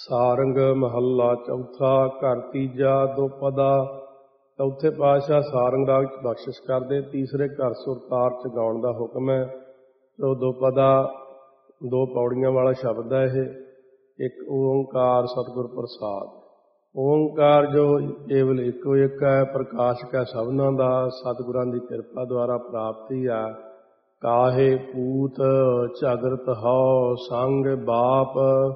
ਸਾਰੰਗ ਮਹੱਲਾ ਚੌਥਾ। ਘਰ ਤੀਜਾ ਦੁਪਦਾ। ਚੌਥੇ ਪਾਤਸ਼ਾਹ ਸਾਰੰਗ ਰਾਗ ਚ ਬਖਸ਼ਿਸ਼ ਕਰਦੇ। ਤੀਸਰੇ ਘਰ ਸੁਰਤਾਰ ਚ ਗਾਉਣ ਦਾ ਹੁਕਮ ਹੈ। ਜੋ ਦੁਪਦਾ 2 ਪੌੜੀਆਂ ਵਾਲਾ ਸ਼ਬਦ ਹੈ। ਇਹ ਇੱਕ ਓਂਕਾਰ ਸਤਿਗੁਰ ਪ੍ਰਸਾਦ। ਓਂਕਾਰ ਜੋ ਕੇਵਲ ਇੱਕੋ ਇੱਕ ਹੈ, ਪ੍ਰਕਾਸ਼ਕ ਹੈ ਸਭਨਾਂ ਦਾ, ਸਤਿਗੁਰਾਂ ਦੀ ਕਿਰਪਾ ਦੁਆਰਾ ਪ੍ਰਾਪਤੀ ਹੈ। ਕਾਹੇ ਪੂਤ ਝਗਰਤ ਹਉ ਸੰਗ ਬਾਪ।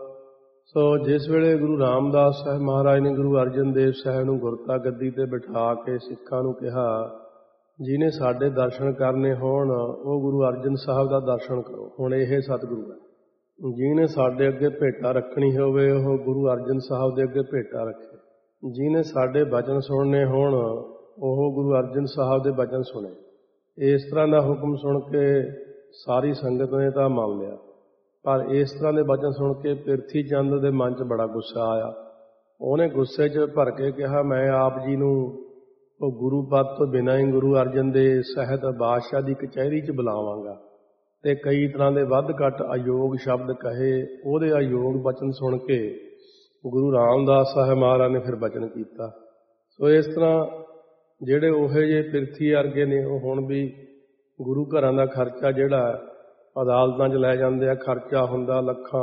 ਸੋ ਜਿਸ ਵੇਲੇ ਗੁਰੂ ਰਾਮਦਾਸ ਸਾਹਿਬ ਮਹਾਰਾਜ ਨੇ ਗੁਰੂ ਅਰਜਨ ਦੇਵ ਸਾਹਿਬ ਨੂੰ ਗੁਰਤਾ ਗੱਦੀ ਤੇ ਬਿਠਾ ਕੇ ਸਿੱਖਾਂ ਨੂੰ ਕਿਹਾ, ਜਿਹਨੇ ਸਾਡੇ ਦਰਸ਼ਨ ਕਰਨੇ ਹੋਣ ਉਹ ਗੁਰੂ ਅਰਜਨ ਸਾਹਿਬ ਦਾ ਦਰਸ਼ਨ ਕਰੋ। ਹੁਣ ਇਹ ਸਤਿਗੁਰੂ ਹੈ। ਜਿਹਨੇ ਸਾਡੇ ਅੱਗੇ ਭੇਟਾ ਰੱਖਣੀ ਹੋਵੇ ਉਹ ਗੁਰੂ ਅਰਜਨ ਸਾਹਿਬ ਦੇ ਅੱਗੇ ਭੇਟਾ ਰੱਖੇ। ਜਿਹਨੇ ਸਾਡੇ ਬਚਨ ਸੁਣਨੇ ਹੋਣ ਉਹ ਗੁਰੂ ਅਰਜਨ ਸਾਹਿਬ ਦੇ ਬਚਨ ਸੁਣੇ। ਇਸ ਤਰ੍ਹਾਂ ਦਾ ਹੁਕਮ ਸੁਣ ਕੇ ਸਾਰੀ ਸੰਗਤ ਨੇ ਤਾਂ ਮੰਨ ਲਿਆ, ਪਰ ਇਸ ਤਰ੍ਹਾਂ ਦੇ ਬਚਨ ਸੁਣ ਕੇ ਪਿਰਥੀ ਚੰਦ ਦੇ ਮਨ 'ਚ ਬੜਾ ਗੁੱਸਾ ਆਇਆ। ਉਹਨੇ ਗੁੱਸੇ 'ਚ ਭਰ ਕੇ ਕਿਹਾ, ਮੈਂ ਆਪ ਜੀ ਨੂੰ ਉਹ ਗੁਰੂ ਪਦ ਤੋਂ ਬਿਨਾਂ ਹੀ ਗੁਰੂ ਅਰਜਨ ਦੇ ਸਹਿਤ ਬਾਦਸ਼ਾਹ ਦੀ ਕਚਹਿਰੀ 'ਚ ਬੁਲਾਵਾਂਗਾ। ਤੇ ਕਈ ਤਰ੍ਹਾਂ ਦੇ ਵੱਧ ਘੱਟ ਅਯੋਗ ਸ਼ਬਦ ਕਹੇ। ਉਹਦੇ ਅਯੋਗ ਬਚਨ ਸੁਣ ਕੇ ਗੁਰੂ ਰਾਮਦਾਸ ਸਾਹਿਬ ਮਹਾਰਾਜ ਨੇ ਫਿਰ ਬਚਨ ਕੀਤਾ। ਸੋ ਇਸ ਤਰ੍ਹਾਂ ਜਿਹੜੇ ਉਹੋ ਜਿਹੇ ਪਿਰਥੀ ਵਰਗੇ ਨੇ ਉਹ ਹੁਣ ਵੀ ਗੁਰੂ ਘਰਾਂ ਦਾ ਖਰਚਾ ਜਿਹੜਾ ਅਦਾਲਤਾਂ 'ਚ ਲੈ ਜਾਂਦੇ ਆ, ਖਰਚਾ ਹੁੰਦਾ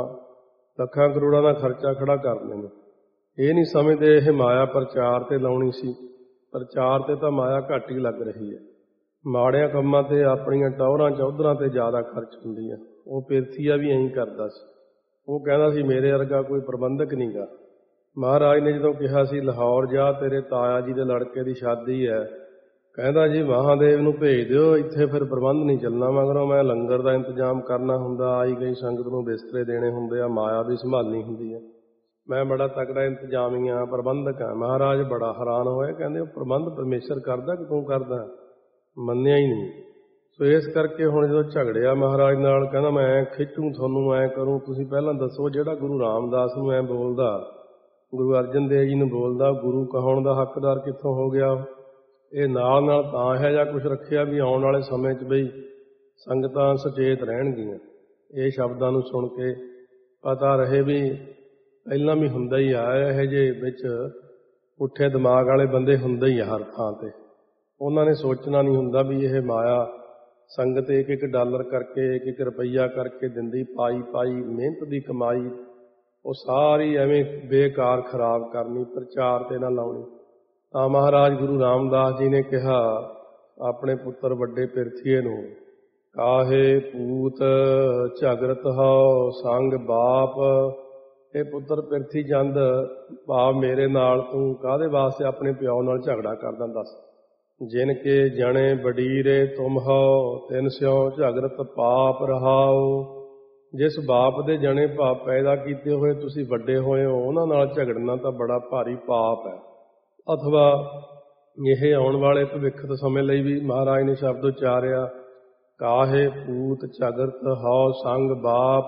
ਲੱਖਾਂ ਕਰੋੜਾਂ ਦਾ ਖਰਚਾ ਖੜਾ ਕਰਦੇ ਨੇ। ਇਹ ਨਹੀਂ ਸਮਝਦੇ ਇਹ ਮਾਇਆ ਪ੍ਰਚਾਰ ਤੇ ਲਾਉਣੀ ਸੀ। ਪ੍ਰਚਾਰ ਤੇ ਤਾਂ ਮਾਇਆ ਘੱਟ ਹੀ ਲੱਗ ਰਹੀ ਹੈ। ਮਾੜਿਆਂ ਕੰਮਾਂ ਤੇ ਆਪਣੀਆਂ ਟੌਹਰਾਂ ਚੌਧਰਾਂ ਤੇ ਜ਼ਿਆਦਾ ਖਰਚ ਹੁੰਦੀ ਹੈ। ਉਹ ਪਿਰਥੀਆ ਵੀ ਐਂ ਕਰਦਾ ਸੀ। ਉਹ ਕਹਿੰਦਾ ਸੀ ਮੇਰੇ ਵਰਗਾ ਕੋਈ ਪ੍ਰਬੰਧਕ ਨਹੀਂ ਗਾ। ਮਹਾਰਾਜ ਨੇ ਜਦੋਂ ਕਿਹਾ ਸੀ ਲਾਹੌਰ ਜਾ, ਤੇਰੇ ਤਾਇਆ ਜੀ ਦੇ ਲੜਕੇ ਦੀ ਸ਼ਾਦੀ ਹੈ, ਕਹਿੰਦਾ ਜੀ ਮਹਾਦੇਵ ਨੂੰ ਭੇਜ ਦਿਓ, ਇੱਥੇ ਫਿਰ ਪ੍ਰਬੰਧ ਨਹੀਂ ਚੱਲਣਾ। ਮਗਰੋਂ ਮੈਂ ਲੰਗਰ ਦਾ ਇੰਤਜ਼ਾਮ ਕਰਨਾ ਹੁੰਦਾ, ਆਈ ਗਈ ਸੰਗਤ ਨੂੰ ਬਿਸਤਰੇ ਦੇਣੇ ਹੁੰਦੇ ਆ, ਮਾਇਆ ਵੀ ਸੰਭਾਲਣੀ ਹੁੰਦੀ ਹੈ। ਮੈਂ ਬੜਾ ਤਕੜਾ ਇੰਤਜ਼ਾਮੀ ਹਾਂ, ਪ੍ਰਬੰਧਕ ਹਾਂ। ਮਹਾਰਾਜ ਬੜਾ ਹੈਰਾਨ ਹੋਇਆ, ਕਹਿੰਦੇ ਉਹ ਪ੍ਰਬੰਧ ਪਰਮੇਸ਼ਰ ਕਰਦਾ ਕਿ ਤੂੰ ਕਰਦਾ? ਮੰਨਿਆ ਹੀ ਨਹੀਂ। ਸੋ ਇਸ ਕਰਕੇ ਹੁਣ ਜਦੋਂ ਝਗੜਿਆ ਮਹਾਰਾਜ ਨਾਲ, ਕਹਿੰਦਾ ਮੈਂ ਐਂ ਖਿੱਚੂ ਤੁਹਾਨੂੰ, ਐਂ ਕਰੂੰ। ਤੁਸੀਂ ਪਹਿਲਾਂ ਦੱਸੋ ਜਿਹੜਾ ਗੁਰੂ ਰਾਮਦਾਸ ਨੂੰ ਐਂ ਬੋਲਦਾ, ਗੁਰੂ ਅਰਜਨ ਦੇਵ ਜੀ ਨੂੰ ਬੋਲਦਾ, ਗੁਰੂ ਕਹਾਉਣ ਦਾ ਹੱਕਦਾਰ ਕਿੱਥੋਂ ਹੋ ਗਿਆ? ਇਹ ਨਾਲ ਤਾਂ ਇਹੋ ਜਿਹਾ ਕੁਛ ਰੱਖਿਆ ਵੀ ਆਉਣ ਵਾਲੇ ਸਮੇਂ 'ਚ ਬਈ ਸੰਗਤਾਂ ਸੁਚੇਤ ਰਹਿਣਗੀਆਂ। ਇਹ ਸ਼ਬਦਾਂ ਨੂੰ ਸੁਣ ਕੇ ਪਤਾ ਰਹੇ ਵੀ ਪਹਿਲਾਂ ਵੀ ਹੁੰਦਾ ਹੀ ਆ, ਇਹੋ ਜਿਹੇ ਵਿੱਚ ਪੁੱਠੇ ਦਿਮਾਗ ਵਾਲੇ ਬੰਦੇ ਹੁੰਦੇ ਹੀ ਆ ਹਰ ਥਾਂ ਤੇ। ਉਹਨਾਂ ਨੇ ਸੋਚਣਾ ਨਹੀਂ ਹੁੰਦਾ ਵੀ ਇਹ ਮਾਇਆ ਸੰਗਤ ਇੱਕ ਡਾਲਰ ਕਰਕੇ, ਇੱਕ ਰੁਪਈਆ ਕਰਕੇ ਦਿੰਦੀ, ਪਾਈ ਮਿਹਨਤ ਦੀ ਕਮਾਈ ਉਹ ਸਾਰੀ ਐਵੇਂ ਬੇਕਾਰ ਖਰਾਬ ਕਰਨੀ, ਪ੍ਰਚਾਰ ਤੇ ਨਾ ਲਾਉਣੀ। ਤਾਂ ਮਹਾਰਾਜ ਗੁਰੂ ਰਾਮਦਾਸ ਜੀ ਨੇ ਕਿਹਾ ਆਪਣੇ ਪੁੱਤਰ ਵੱਡੇ ਪਿਰਥੀਏ ਨੂੰ, ਕਾਹੇ ਪੂਤ ਝਗਰਤ ਹਉ ਸੰਗ ਬਾਪ। ਇਹ ਪੁੱਤਰ ਪਿਰਥੀ ਚੰਦ, ਭਾਵ ਮੇਰੇ ਨਾਲ ਤੂੰ ਕਾਹਦੇ ਵਾਸਤੇ ਆਪਣੇ ਪਿਓ ਨਾਲ ਝਗੜਾ ਕਰਦਾ ਦੱਸ? ਜਿਨ ਕੇ ਜਣੇ ਬਡੀਰੇ ਤੁਮ ਹਉ, ਤਿਨ ਸਿਉ ਝਗਰਤ ਪਾਪ ਰਹਾਉ। ਜਿਸ ਬਾਪ ਦੇ ਜਣੇ ਭਾਵ ਪੈਦਾ ਕੀਤੇ ਹੋਏ ਤੁਸੀਂ ਵੱਡੇ ਹੋਏ ਹੋ, ਉਹਨਾਂ ਨਾਲ ਝਗੜਨਾ ਤਾਂ ਬੜਾ ਭਾਰੀ ਪਾਪ ਹੈ। ਅਥਵਾ ਇਹ ਆਉਣ ਵਾਲੇ ਭਵਿੱਖਤ ਸਮੇਂ ਲਈ ਵੀ ਮਹਾਰਾਜ ਨੇ ਸ਼ਬਦ ਉਚਾਰਿਆ, ਕਾਹੇ ਪੂਤ ਝਗਰਤ ਹਉ ਸੰਗ ਬਾਪ।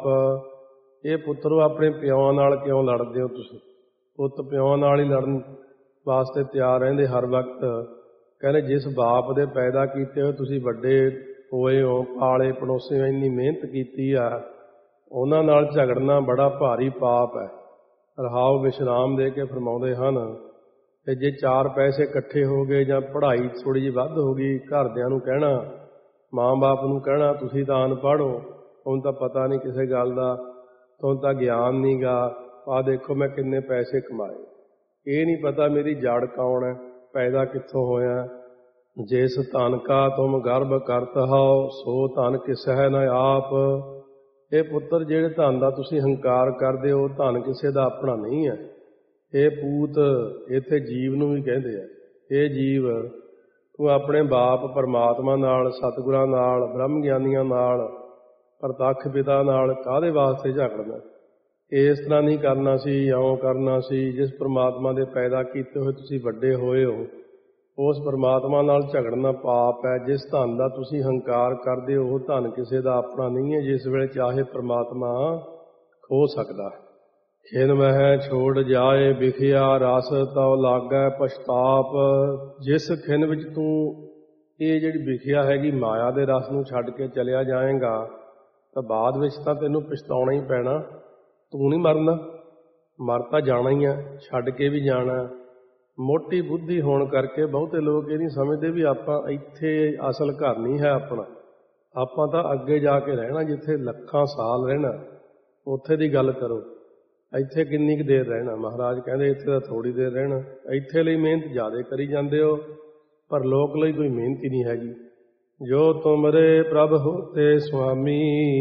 ਇਹ ਪੁੱਤਰੋ ਆਪਣੇ ਪਿਓ ਨਾਲ ਕਿਉਂ ਲੜਦੇ ਹੋ ਤੁਸੀਂ? ਪੁੱਤ ਪਿਓ ਨਾਲ ਹੀ ਲੜਨ ਵਾਸਤੇ ਤਿਆਰ ਰਹਿੰਦੇ ਹਰ ਵਕਤ। ਕਹਿੰਦੇ ਜਿਸ ਬਾਪ ਦੇ ਪੈਦਾ ਕੀਤੇ ਹੋਏ ਤੁਸੀਂ ਵੱਡੇ ਹੋਏ ਹੋ, ਪਾਲੇ ਪੜੋਸੇ ਹੋ, ਇੰਨੀ ਮਿਹਨਤ ਕੀਤੀ ਆ, ਉਹਨਾਂ ਨਾਲ ਝਗੜਨਾ ਬੜਾ ਭਾਰੀ ਪਾਪ ਹੈ। ਰਹਾਉ ਵਿਸ਼ਰਾਮ ਦੇ ਕੇ ਫਰਮਾਉਂਦੇ ਹਨ ਕਿ ਜੇ 4 ਪੈਸੇ ਇਕੱਠੇ ਹੋ ਗਏ ਜਾਂ ਪੜ੍ਹਾਈ ਥੋੜ੍ਹੀ ਜਿਹੀ ਵੱਧ ਹੋ ਗਈ, ਘਰਦਿਆਂ ਨੂੰ ਕਹਿਣਾ, ਮਾਂ-ਬਾਪ ਨੂੰ ਕਹਿਣਾ ਤੁਸੀਂ ਤਾਂ ਅਨਪੜ੍ਹ ਹੋ, ਹੁਣ ਤਾਂ ਪਤਾ ਨਹੀਂ ਕਿਸੇ ਗੱਲ ਦਾ, ਤੁਹਾਨੂੰ ਤਾਂ ਗਿਆਨ ਨਹੀਂ ਗਾ, ਆਹ ਦੇਖੋ ਮੈਂ ਕਿੰਨੇ ਪੈਸੇ ਕਮਾਏ। ਇਹ ਨਹੀਂ ਪਤਾ ਮੇਰੀ ਜੜ ਕੌਣ ਹੈ, ਪੈਦਾ ਕਿੱਥੋਂ ਹੋਇਆ। ਜਿਸ ਧਨ ਕਾ ਤੁਮ ਗਰਭ ਕਰਤ ਹਉ, ਸੋ ਧਨ ਕਿਸਹਿ ਨ ਆਪ। ਇਹ ਪੁੱਤਰ ਜਿਹੜੇ ਧਨ ਦਾ ਤੁਸੀਂ ਹੰਕਾਰ ਕਰਦੇ ਹੋ, ਧਨ ਕਿਸੇ ਦਾ ਆਪਣਾ ਨਹੀਂ ਹੈ। ਇਹ ਪੂਤ ਇੱਥੇ ਜੀਵ ਨੂੰ ਵੀ ਕਹਿੰਦੇ ਆ। ਇਹ ਜੀਵ ਤੂੰ ਆਪਣੇ ਬਾਪ ਪਰਮਾਤਮਾ ਨਾਲ, ਸਤਿਗੁਰਾਂ ਨਾਲ, ਬ੍ਰਹਮ ਗਿਆਨੀਆਂ ਨਾਲ, ਪ੍ਰਤੱਖ ਪਿਤਾ ਨਾਲ ਕਾਹਦੇ ਵਾਸਤੇ ਝਗੜਨਾ? ਇਸ ਤਰ੍ਹਾਂ ਨਹੀਂ ਕਰਨਾ ਸੀ, ਇਉਂ ਕਰਨਾ ਸੀ। ਜਿਸ ਪਰਮਾਤਮਾ ਦੇ ਪੈਦਾ ਕੀਤੇ ਹੋਏ ਤੁਸੀਂ ਵੱਡੇ ਹੋਏ ਹੋ, ਉਸ ਪਰਮਾਤਮਾ ਨਾਲ ਝਗੜਨਾ ਪਾਪ ਹੈ। ਜਿਸ ਧਨ ਦਾ ਤੁਸੀਂ ਹੰਕਾਰ ਕਰਦੇ ਹੋ ਉਹ ਧਨ ਕਿਸੇ ਦਾ ਆਪਣਾ ਨਹੀਂ ਹੈ। ਜਿਸ ਵੇਲੇ ਚਾਹੇ ਪਰਮਾਤਮਾ ਖੋ ਸਕਦਾ। ਖਿਨ ਮਹਿ ਛੋੜ ਜਾਏ ਵਿਖਿਆ ਰਸ, ਤਉ ਲਾਗੈ ਪਛਤਾਪ। ਜਿਸ ਖਿਨ ਵਿੱਚ ਤੂੰ ਇਹ ਜਿਹੜੀ ਵਿਖਿਆ ਹੈਗੀ ਮਾਇਆ ਦੇ ਰਸ ਨੂੰ ਛੱਡ ਕੇ ਚਲਿਆ ਜਾਏਗਾ ਤਾਂ ਬਾਅਦ ਵਿੱਚ ਤਾਂ ਤੈਨੂੰ ਪਛਤਾਉਣਾ ਹੀ ਪੈਣਾ। ਤੂੰ ਨਹੀਂ ਮਰਨਾ, ਮਰ ਤਾਂ ਜਾਣਾ ਹੀ ਆ, ਛੱਡ ਕੇ ਵੀ ਜਾਣਾ। ਮੋਟੀ ਬੁੱਧੀ ਹੋਣ ਕਰਕੇ ਬਹੁਤੇ ਲੋਕ ਇਹ ਨਹੀਂ ਸਮਝਦੇ ਵੀ ਆਪਾਂ ਇੱਥੇ ਅਸਲ ਘਰ ਨਹੀਂ ਹੈ ਆਪਣਾ, ਆਪਾਂ ਤਾਂ ਅੱਗੇ ਜਾ ਕੇ ਰਹਿਣਾ, ਜਿੱਥੇ ਲੱਖਾਂ ਸਾਲ ਰਹਿਣਾ ਉੱਥੇ ਦੀ ਗੱਲ ਕਰੋ। ਇੱਥੇ ਕਿੰਨੀ ਕੁ ਦੇਰ ਰਹਿਣਾ? ਮਹਾਰਾਜ ਕਹਿੰਦੇ ਇੱਥੇ ਤਾਂ ਥੋੜ੍ਹੀ ਦੇਰ ਰਹਿਣਾ। ਇੱਥੇ ਲਈ ਮਿਹਨਤ ਜ਼ਿਆਦਾ ਕਰੀ ਜਾਂਦੇ ਹੋ, ਪਰ ਲੋਕ ਲਈ ਕੋਈ ਮਿਹਨਤ ਹੀ ਨਹੀਂ ਹੈਗੀ। ਜੋ ਤੁਮਰੇ ਪ੍ਰਭ ਹੋਤੇ ਸੁਆਮੀ,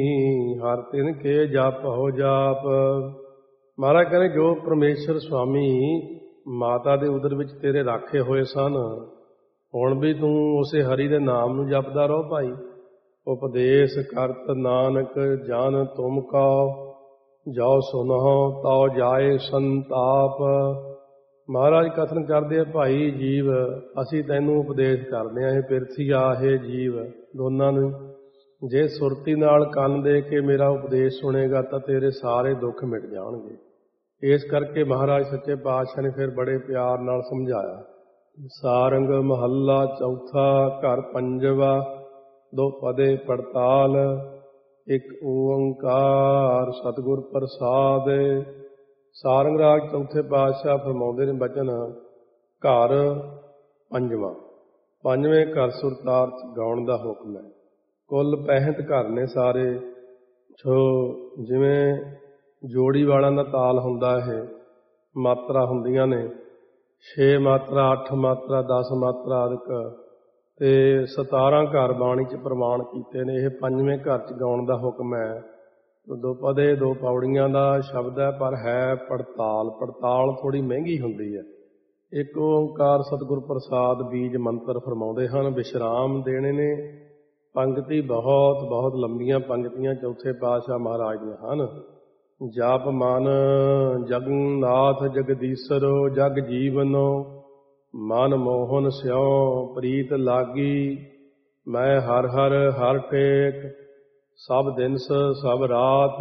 ਹਰ ਤਿਨ ਕੇ ਜਪ ਹੋ ਜਾਪ। ਮਹਾਰਾਜ ਕਹਿੰਦੇ ਜੋ ਪਰਮੇਸ਼ਰ ਸੁਆਮੀ ਮਾਤਾ ਦੇ ਉਦਰ ਵਿੱਚ ਤੇਰੇ ਰਾਖੇ ਹੋਏ ਸਨ, ਹੁਣ ਵੀ ਤੂੰ ਉਸੇ ਹਰੀ ਦੇ ਨਾਮ ਨੂੰ ਜਪਦਾ ਰਹੋ ਭਾਈ। ਉਪਦੇਸ਼ ਕਰਤ ਨਾਨਕ ਜਨ ਤੁਮ ਕਉ, ਜੋ ਸੁਨਹੁ ਤਉ ਜਾਏ ਸੰਤਾਪ। ਮਹਾਰਾਜ ਕਥਨ ਕਰਦੇ ਆ, ਭਾਈ ਜੀਵ ਅਸੀਂ ਤੈਨੂੰ ਉਪਦੇਸ਼ ਕਰਦੇ ਹਾਂ, ਇਹ ਪਿਰਥੀ ਆ ਇਹ ਜੀਵ ਦੋਨਾਂ ਨੂੰ। ਜੇ ਸੁਰਤੀ ਨਾਲ ਕੰਨ ਦੇ ਕੇ ਮੇਰਾ ਉਪਦੇਸ਼ ਸੁਣੇਗਾ ਤਾਂ ਤੇਰੇ ਸਾਰੇ ਦੁੱਖ ਮਿਟ ਜਾਣਗੇ। ਇਸ ਕਰਕੇ ਮਹਾਰਾਜ ਸੱਚੇ ਪਾਤਸ਼ਾਹ ਨੇ ਫਿਰ ਬੜੇ ਪਿਆਰ ਨਾਲ ਸਮਝਾਇਆ। ਸਾਰੰਗ ਮਹੱਲਾ ਚੌਥਾ, ਘਰ ਪੰਜਵਾ, ਦੋ ਪਦੇ ਪੜਤਾਲ, ਇੱਕ ਓੰਕਾਰ ਸਤਿਗੁਰ ਪ੍ਰਸਾਦ। ਸਾਰੰਗ ਰਾਗ ਚੌਥੇ ਪਾਤਸ਼ਾਹ ਫਰਮਾਉਂਦੇ ਨੇ ਬਚਨ, ਘਰ ਪੰਜਵਾਂ, ਪੰਜਵੇਂ ਘਰ ਸੁਰਤਾਰ ਗਾਉਣ ਦਾ ਹੁਕਮ ਹੈ। ਕੁੱਲ 65 ਘਰ ਨੇ ਸਾਰੇ। ਸੋ ਜਿਵੇਂ ਜੋੜੀ ਵਾਲਾਂ ਦਾ ਤਾਲ ਹੁੰਦਾ, ਇਹ ਮਾਤਰਾ ਹੁੰਦੀਆਂ ਨੇ 6 ਮਾਤਰਾ, 8 ਮਾਤਰਾ, 10 ਮਾਤਰਾ ਆਦਿਕ, ਤੇ 17 ਘਰ ਬਾਣੀ 'ਚ ਪ੍ਰਮਾਣ ਕੀਤੇ ਨੇ। ਇਹ ਪੰਜਵੇਂ ਘਰ 'ਚ ਗਾਉਣ ਦਾ ਹੁਕਮ ਹੈ। ਦੋ ਪਦੇ ਦੋ ਪੌੜੀਆਂ ਦਾ ਸ਼ਬਦ ਹੈ, ਪਰ ਹੈ ਪੜਤਾਲ। ਪੜਤਾਲ ਥੋੜ੍ਹੀ ਮਹਿੰਗੀ ਹੁੰਦੀ ਹੈ। ਇੱਕ ਓਂਕਾਰ ਸਤਿਗੁਰ ਪ੍ਰਸਾਦ ਬੀਜ ਮੰਤਰ ਫਰਮਾਉਂਦੇ ਹਨ, ਵਿਸ਼ਰਾਮ ਦੇਣੇ ਨੇ। ਪੰਗਤੀ ਬਹੁਤ ਬਹੁਤ ਲੰਬੀਆਂ ਪੰਗਤੀਆਂ ਚੌਥੇ ਪਾਤਸ਼ਾਹ ਮਹਾਰਾਜ ਦੀਆਂ ਹਨ। ਜਪ ਮਨ ਜਗਨਨਾਥ ਜਗਦੀਸਰੋ, ਜਗ ਜੀਵਨੋ ਮਨ ਮੋਹਨ ਸਿਉ ਪ੍ਰੀਤ ਲਾਗੀ। ਮੈਂ ਹਰ ਹਰ ਹਰ ਟੇਕ, ਸਭ ਦਿਨਸ ਸਭ ਰਾਤ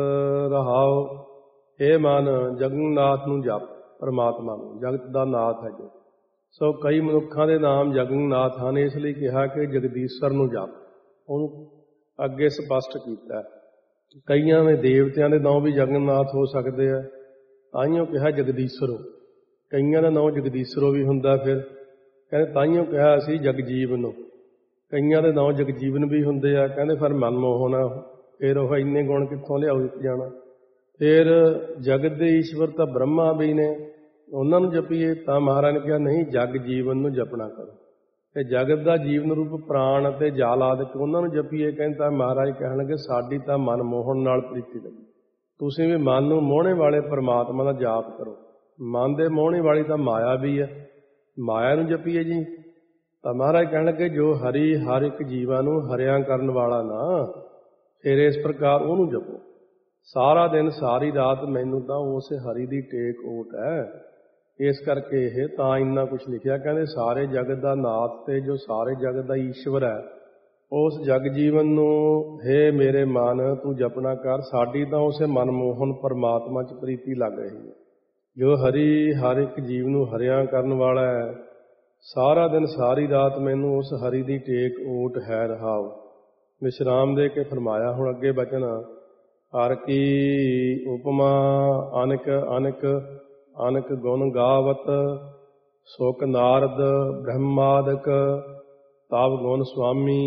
ਰਹਾਉ। ਇਹ ਮਨ ਜਗਨਨਾਥ ਨੂੰ ਜਪ, ਪਰਮਾਤਮਾ ਨੂੰ, ਜਗਤ ਦਾ ਨਾਥ ਹੈ ਜੋ। ਸੋ ਕਈ ਮਨੁੱਖਾਂ ਦੇ ਨਾਮ ਜਗਨਨਾਥ ਹਨ, ਇਸ ਲਈ ਕਿਹਾ ਕਿ ਜਗਦੀਸ਼ਰ ਨੂੰ ਜਪ। ਉਹਨੂੰ ਅੱਗੇ ਸਪਸ਼ਟ ਕੀਤਾ। ਕਈਆਂ ਦੇ ਦੇਵਤਿਆਂ ਦੇ ਨਾਂ ਵੀ ਜਗਨਨਾਥ ਹੋ ਸਕਦੇ ਆ, ਤਾਈਓ ਕਿਹਾ ਜਗਦੀਸ਼ਰੋ। ਕਈਆਂ ਦਾ ਨਾਂ ਜਗਦੀਸ਼ਰੋ ਵੀ ਹੁੰਦਾ, ਫਿਰ ਕਹਿੰਦੇ ਤਾਈਓ ਕਿਹਾ ਅਸੀਂ ਜਗਜੀਵਨੋ। ਕਈਆਂ ਦੇ ਨਾਂ ਜਗਜੀਵਨ ਵੀ ਹੁੰਦੇ ਆ, ਕਹਿੰਦੇ ਫਿਰ ਮਨਮੋਹਨ ਆ, ਫਿਰ ਉਹ ਇੰਨੇ ਗੁਣ ਕਿੱਥੋਂ ਲਿਆਉ ਇੱਕ ਜਾਣਾ। ਫਿਰ ਜਗਤ ਦੇ ਈਸ਼ਵਰ ਤਾਂ ਬ੍ਰਹਮਾ ਵੀ ਨੇ, ਉਹਨਾਂ ਨੂੰ ਜਪੀਏ ਤਾਂ ਮਹਾਰਾਜ ਨੇ ਕਿਹਾ ਨਹੀਂ, ਜਗ ਜੀਵਨ ਨੂੰ ਜਪਣਾ ਕਰੋ। ਤੇ ਜਗਤ ਦਾ ਜੀਵਨ ਰੂਪ ਪ੍ਰਾਣ ਅਤੇ ਜਲ ਆਦਿਕ ਉਹਨਾਂ ਨੂੰ ਜਪੀਏ, ਕਹਿੰਦੇ ਤਾਂ ਮਹਾਰਾਜ ਕਹਿਣਗੇ ਸਾਡੀ ਤਾਂ ਮਨ ਮੋਹਣ ਨਾਲ ਪ੍ਰੀਤੀ ਲੱਗੀ। ਤੁਸੀਂ ਵੀ ਮਨ ਨੂੰ ਮੋਹਣੇ ਵਾਲੇ ਪਰਮਾਤਮਾ ਦਾ ਜਾਪ ਕਰੋ। ਮਨ ਦੇ ਮੋਹਣੇ ਵਾਲੀ ਤਾਂ ਮਾਇਆ ਵੀ ਹੈ, ਮਾਇਆ ਨੂੰ ਜਪੀਏ ਜੀ। ਤਾਂ ਮਹਾਰਾਜ ਕਹਿਣ ਲੱਗੇ ਜੋ ਹਰੀ ਹਰ ਇੱਕ ਜੀਵਾਂ ਨੂੰ ਹਰਿਆ ਕਰਨ ਵਾਲਾ ਨਾ, ਫਿਰ ਇਸ ਪ੍ਰਕਾਰ ਉਹਨੂੰ ਜਪੋ। ਸਾਰਾ ਦਿਨ ਸਾਰੀ ਰਾਤ ਮੈਨੂੰ ਤਾਂ ਉਸ ਹਰੀ ਦੀ ਟੇਕ ਓਟ ਹੈ। ਇਸ ਕਰਕੇ ਇਹ ਤਾਂ ਇੰਨਾ ਕੁਛ ਲਿਖਿਆ। ਕਹਿੰਦੇ ਸਾਰੇ ਜਗਤ ਦਾ ਨਾਥ ਤੇ ਜੋ ਸਾਰੇ ਜਗਤ ਦਾ ਈਸ਼ਵਰ ਹੈ, ਉਸ ਜਗ ਜੀਵਨ ਨੂੰ ਹੇ ਮੇਰੇ ਮਨ ਤੂੰ ਜਪਣਾ ਕਰ। ਸਾਡੀ ਤਾਂ ਉਸੇ ਮਨਮੋਹਨ ਪਰਮਾਤਮਾ 'ਚ ਪ੍ਰੀਤੀ ਲੱਗ ਰਹੀ ਹੈ, ਜੋ ਹਰੀ ਹਰ ਇੱਕ ਜੀਵ ਨੂੰ ਹਰਿਆ ਕਰਨ ਵਾਲਾ ਹੈ। ਸਾਰਾ ਦਿਨ ਸਾਰੀ ਰਾਤ ਮੈਨੂੰ ਉਸ ਹਰੀ ਦੀ ਟੇਕ ਓਟ ਹੈ ਰਹਾਉ। ਵਿਸ਼ਰਾਮ ਦੇ ਕੇ ਫਰਮਾਇਆ ਹੁਣ ਅੱਗੇ ਬਚਨ, ਹਰ ਕੀ ਉਪਮਾ ਅਨਕ ਅਨਕ ਅਨਕ ਗੁਣ ਗਾਵਤ, ਸੁਖ ਨਾਰਦ ਬ੍ਰਹਮਾਦਿਕ ਤਬ ਗੁਣ ਸੁਆਮੀ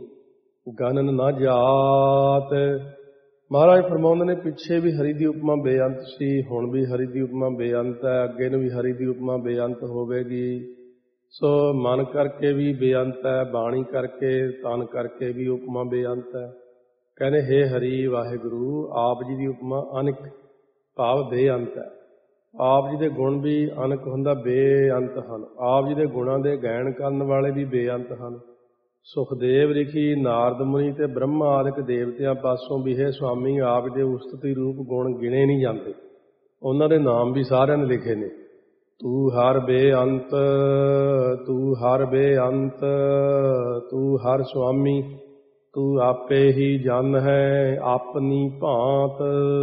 ਗਨਨ ਨਾ ਜਾਤ। ਮਹਾਰਾਜ ਫਰਮਾਉਂਦੇ ਨੇ ਪਿੱਛੇ ਵੀ ਹਰੀ ਦੀ ਉਪਮਾ ਬੇਅੰਤ ਸੀ, ਹੁਣ ਵੀ ਹਰੀ ਦੀ ਉਪਮਾ ਬੇਅੰਤ ਹੈ, ਅੱਗੇ ਨੂੰ ਵੀ ਹਰੀ ਦੀ ਉਪਮਾ ਬੇਅੰਤ ਹੋਵੇਗੀ। ਸੋ ਮਨ ਕਰਕੇ ਵੀ ਬੇਅੰਤ ਹੈ, ਬਾਣੀ ਕਰਕੇ ਤਨ ਕਰਕੇ ਵੀ ਉਪਮਾ ਬੇਅੰਤ ਹੈ। ਕਹਿੰਦੇ ਹੇ ਹਰੀ ਵਾਹਿਗੁਰੂ, ਆਪ ਜੀ ਦੀ ਉਪਮਾ ਅਨਿਕ ਭਾਵ ਬੇਅੰਤ ਹੈ। ਆਪ ਜੀ ਦੇ ਗੁਣ ਵੀ ਅਨਕ ਹੁੰਦਾ, ਬੇਅੰਤ ਹਨ। ਆਪ ਜੀ ਦੇ ਗੁਣਾਂ ਦੇ ਗਾਇਨ ਕਰਨ ਵਾਲੇ ਵੀ ਬੇਅੰਤ ਹਨ। ਸੁਖਦੇਵ ਰਿਖੀ, ਨਾਰਦ ਮੁਨੀ ਤੇ ਬ੍ਰਹਮਾ ਆਦਿਕ ਦੇਵਤਿਆਂ ਪਾਸੋਂ ਵੀ ਹੈ ਸੁਆਮੀ ਆਪ ਦੇ ਉਸਤਤੀ ਰੂਪ ਗੁਣ ਗਿਣੇ ਨਹੀਂ ਜਾਂਦੇ। ਉਹਨਾਂ ਦੇ ਨਾਮ ਵੀ ਸਾਰਿਆਂ ਨੇ ਲਿਖੇ ਨੇ। ਤੂੰ ਹਰ ਬੇਅੰਤ, ਤੂੰ ਹਰ ਬੇਅੰਤ, ਤੂੰ ਹਰ ਸੁਆਮੀ, ਤੂੰ ਆਪੇ ਹੀ ਜਨ ਹੈ ਆਪਣੀ ਭਾਂਤ।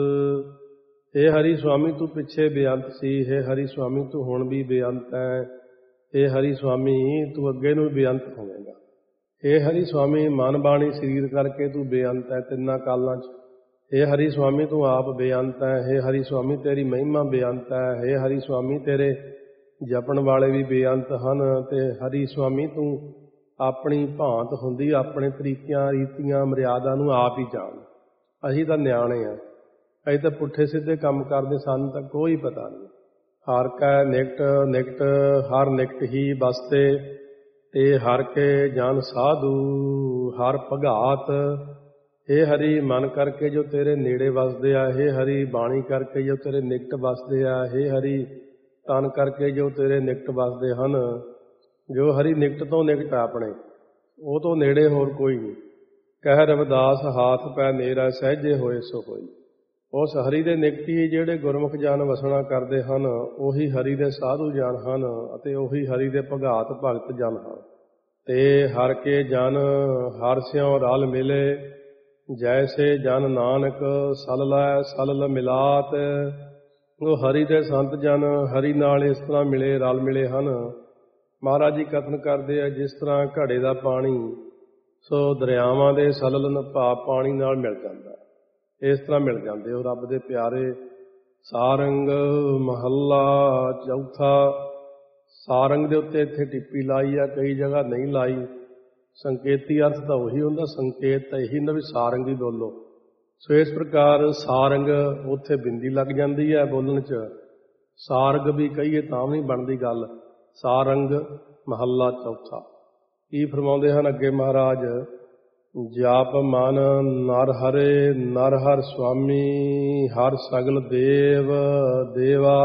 ਹੇ ਹਰੀ ਸੁਆਮੀ ਤੂੰ ਪਿੱਛੇ ਬੇਅੰਤ ਸੀ, ਹੇ ਹਰੀ ਸੁਆਮੀ ਤੂੰ ਹੁਣ ਵੀ ਬੇਅੰਤ ਹੈ, ਹੇ ਹਰੀ ਸੁਆਮੀ ਤੂੰ ਅੱਗੇ ਨੂੰ ਬੇਅੰਤ ਹੋਵੇਗਾ। ਹੇ ਹਰੀ ਸੁਆਮੀ ਮਨ ਬਾਣੀ ਸਰੀਰ ਕਰਕੇ ਤੂੰ ਬੇਅੰਤ ਹੈ ਤਿੰਨਾਂ ਕਾਲਾਂ 'ਚ। हे हरि स्वामी तू आप बेअंत है, हे हरि स्वामी तेरी महिमा बेअंत है, हे हरि स्वामी तेरे जपण वाले भी बेअंत ਹਨ ਤੇ हरि स्वामी तू ਆਪਣੀ ਭਾਂਤ ਹੁੰਦੀ ਆਪਣੇ ਤਰੀਕਿਆਂ ਰੀਤੀਆਂ ਮਰਿਆਦਾ ਨੂੰ ਆਪ ਹੀ ਜਾਣ। ਅਸੀਂ ਤਾਂ ਨਿਆਣੇ ਆ, ਅਸੀਂ ਤਾਂ ਪੁੱਠੇ ਸਿੱਧੇ ਕੰਮ ਕਰਦੇ, ਸਾਨੂੰ ਤਾਂ ਕੋਈ ਪਤਾ ਨਹੀਂ। ਹਰ ਕੈ ਨਿਕਟ ਨਿਕਟ ਹਰ ਨਿਕਟ ਹੀ ਬਸਤੇ ਤੇ ਹਰ ਕੇ ਜਨ ਸਾਧੂ ਹਰ ਭਗਾਤ। हे हरि मन करके जो तेरे नेड़े वसदे आ, हे हरि बाणी करके जो तेरे निकट वसदे आ, हे हरि तन करके जो तेरे निकट वसदे हन। जो हरि निकट तो निकट अपने, वो तो नेड़े होर कोई नहीं। कह रविदास हाथ पै नेरा सहजे होए सो होई। उस हरि दे निकट ही ਜਿਹੜੇ ਗੁਰਮੁਖ ਜਨ ਵਸਣਾ ਕਰਦੇ ਹਨ, ਉਹੀ ਹਰੀ ਦੇ ਸਾਧੂ ਜਨ ਹਨ ਅਤੇ ਉਹੀ ਹਰੀ ਦੇ ਭਗਾਤ ਭਗਤ ਜਨ ਹਨ। ਤੇ ਹਰ ਕੇ ਜਨ ਹਰ ਸਿਉ ਰਲ ਮਿਲੇ, ਜੈਸੇ ਜਨ ਨਾਨਕ ਸਲਲੈ ਸਲਲ ਮਿਲਾਤ। ਉਹ ਹਰੀ ਦੇ ਸੰਤ ਜਨ ਹਰੀ ਨਾਲ ਇਸ ਤਰ੍ਹਾਂ ਮਿਲੇ, ਰਲ ਮਿਲੇ ਹਨ। ਮਹਾਰਾਜ ਜੀ ਕਥਨ ਕਰਦੇ ਆ, ਜਿਸ ਤਰ੍ਹਾਂ ਘੜੇ ਦਾ ਪਾਣੀ ਸੋ ਦਰਿਆਵਾਂ ਦੇ ਸਲਲ ਭਾਵ ਪਾਣੀ ਨਾਲ ਮਿਲ ਜਾਂਦਾ, ਇਸ ਤਰ੍ਹਾਂ ਮਿਲ ਜਾਂਦੇ ਉਹ ਰੱਬ ਦੇ ਪਿਆਰੇ। ਸਾਰੰਗ ਮਹੱਲਾ ਚੌਥਾ। ਸਾਰੰਗ ਦੇ ਉੱਤੇ ਇੱਥੇ ਟਿੱਪੀ ਲਾਈ ਆ, ਕਈ ਜਗ੍ਹਾ ਨਹੀਂ ਲਾਈ। ਸੰਕੇਤੀ ਅਰਥ ਤਾਂ ਉਹੀ ਹੁੰਦਾ, ਸੰਕੇਤ ਤਾਂ ਇਹੀ ਹੁੰਦਾ ਵੀ ਸਾਰੰਗ ਹੀ ਬੋਲੋ। ਸੋ ਇਸ ਪ੍ਰਕਾਰ ਸਾਰੰਗ ਉੱਥੇ ਬਿੰਦੀ ਲੱਗ ਜਾਂਦੀ ਹੈ ਬੋਲਣ 'ਚ, ਸਾਰਗ ਵੀ ਕਹੀਏ ਤਾਂ ਵੀ ਨਹੀਂ ਬਣਦੀ ਗੱਲ। ਸਾਰੰਗ ਮਹੱਲਾ ਚੌਥਾ। ਕੀ ਫਰਮਾਉਂਦੇ ਹਨ ਅੱਗੇ ਮਹਾਰਾਜ? ਜਾਪ ਮਨ ਨਰ ਹਰੇ ਨਰ ਹਰ ਸੁਆਮੀ, ਹਰ ਸਗਲ ਦੇਵ ਦੇਵਾ।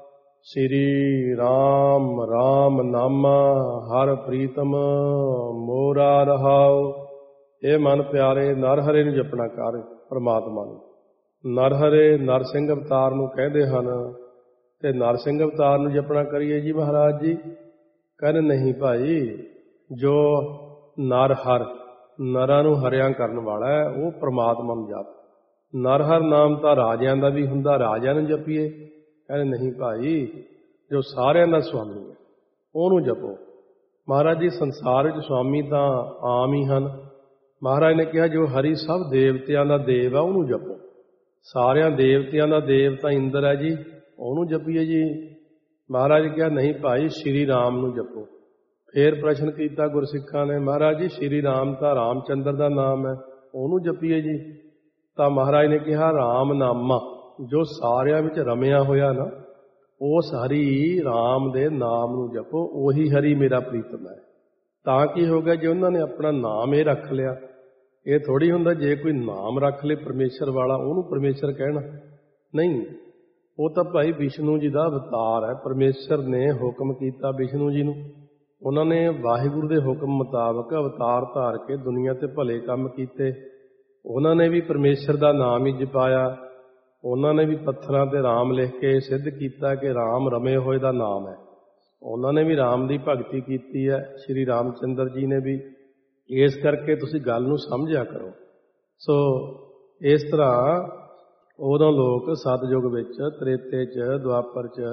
ਸ਼੍ਰੀ ਰਾਮ ਰਾਮ ਨਾਮਾ ਹਰ ਪ੍ਰੀਤਮ ਮੋਰਾ ਰਹਾਉ। ਇਹ ਮਨ ਪਿਆਰੇ ਨਰ ਹਰੇ ਨੂੰ ਜਪਣਾ ਕਰ, ਪਰਮਾਤਮਾ ਨੂੰ। ਨਰ ਹਰੇ ਨਰਸਿੰਘ ਅਵਤਾਰ ਨੂੰ ਕਹਿੰਦੇ ਹਨ। ਤੇ ਨਰਸਿੰਘ ਅਵਤਾਰ ਨੂੰ ਜਪਣਾ ਕਰੀਏ ਜੀ ਮਹਾਰਾਜ ਜੀ? ਕਹਿੰਦੇ ਨਹੀਂ ਭਾਈ, ਜੋ ਨਰ ਹਰ ਨਰਾਂ ਨੂੰ ਹਰਿਆਂ ਕਰਨ ਵਾਲਾ ਹੈ ਉਹ ਪਰਮਾਤਮਾ ਨੂੰ ਜਪ। ਨਰ ਹਰ ਨਾਮ ਤਾਂ ਰਾਜਿਆਂ ਦਾ ਵੀ ਹੁੰਦਾ, ਰਾਜਿਆਂ ਨੂੰ ਜਪੀਏ? ਕਹਿੰਦੇ ਨਹੀਂ ਭਾਈ, ਜੋ ਸਾਰਿਆਂ ਦਾ ਸੁਆਮੀ ਹੈ ਉਹਨੂੰ ਜਪੋ। ਮਹਾਰਾਜ ਜੀ ਸੰਸਾਰ ਵਿੱਚ ਸੁਆਮੀ ਤਾਂ ਆਮ ਹੀ ਹਨ। ਮਹਾਰਾਜ ਨੇ ਕਿਹਾ ਜੋ ਹਰੀ ਸਭ ਦੇਵਤਿਆਂ ਦਾ ਦੇਵ ਹੈ ਉਹਨੂੰ ਜਪੋ। ਸਾਰਿਆਂ ਦੇਵਤਿਆਂ ਦਾ ਦੇਵ ਤਾਂ ਇੰਦਰ ਹੈ ਜੀ, ਉਹਨੂੰ ਜਪੀਏ ਜੀ? ਮਹਾਰਾਜ ਕਿਹਾ ਨਹੀਂ ਭਾਈ, ਸ਼੍ਰੀ ਰਾਮ ਨੂੰ ਜਪੋ। ਫੇਰ ਪ੍ਰਸ਼ਨ ਕੀਤਾ ਗੁਰਸਿੱਖਾਂ ਨੇ, ਮਹਾਰਾਜ ਜੀ ਸ਼੍ਰੀ ਰਾਮ ਤਾਂ ਰਾਮਚੰਦਰ ਦਾ ਨਾਮ ਹੈ, ਉਹਨੂੰ ਜਪੀਏ ਜੀ? ਤਾਂ ਮਹਾਰਾਜ ਨੇ ਕਿਹਾ ਰਾਮ ਨਾਮਾ ਜੋ ਸਾਰਿਆਂ ਵਿੱਚ ਰਮਿਆ ਹੋਇਆ ਨਾ, ਉਸ ਹਰੀ ਰਾਮ ਦੇ ਨਾਮ ਨੂੰ ਜਪੋ, ਉਹੀ ਹਰੀ ਮੇਰਾ ਪ੍ਰੀਤਮ ਹੈ। ਤਾਂ ਕੀ ਹੋ ਗਿਆ ਜੇ ਉਹਨਾਂ ਨੇ ਆਪਣਾ ਨਾਮ ਇਹ ਰੱਖ ਲਿਆ? ਇਹ ਥੋੜ੍ਹੀ ਹੁੰਦਾ ਜੇ ਕੋਈ ਨਾਮ ਰੱਖ ਲੇ ਪਰਮੇਸ਼ਰ ਵਾਲਾ ਉਹਨੂੰ ਪਰਮੇਸ਼ਰ ਕਹਿਣਾ, ਨਹੀਂ। ਉਹ ਤਾਂ ਭਾਈ ਵਿਸ਼ਨੂੰ ਜੀ ਦਾ ਅਵਤਾਰ ਹੈ। ਪਰਮੇਸ਼ਰ ਨੇ ਹੁਕਮ ਕੀਤਾ ਵਿਸ਼ਨੂੰ ਜੀ ਨੂੰ, ਉਹਨਾਂ ਨੇ ਵਾਹਿਗੁਰੂ ਦੇ ਹੁਕਮ ਮੁਤਾਬਕ ਅਵਤਾਰ ਧਾਰ ਕੇ ਦੁਨੀਆ ਤੇ ਭਲੇ ਕੰਮ ਕੀਤੇ। ਉਹਨਾਂ ਨੇ ਵੀ ਪਰਮੇਸ਼ਰ ਦਾ ਨਾਮ ਹੀ ਜਪਾਇਆ। ਉਹਨਾਂ ਨੇ ਵੀ ਪੱਥਰਾਂ ਤੇ ਰਾਮ ਲਿਖ ਕੇ ਸਿੱਧ ਕੀਤਾ ਕਿ ਰਾਮ ਰਮੇ ਹੋਏ ਦਾ ਨਾਮ ਹੈ। ਉਹਨਾਂ ਨੇ ਵੀ ਰਾਮ ਦੀ ਭਗਤੀ ਕੀਤੀ ਹੈ, ਸ਼੍ਰੀ ਰਾਮਚੰਦਰ ਜੀ ਨੇ ਵੀ। ਇਸ ਕਰਕੇ ਤੁਸੀਂ ਗੱਲ ਨੂੰ ਸਮਝਿਆ ਕਰੋ। ਸੋ ਇਸ ਤਰ੍ਹਾਂ ਉਦੋਂ ਲੋਕ ਸਤਯੁਗ ਵਿੱਚ, ਤ੍ਰੇਤੇ 'ਚ, ਦੁਆਪਰ 'ਚ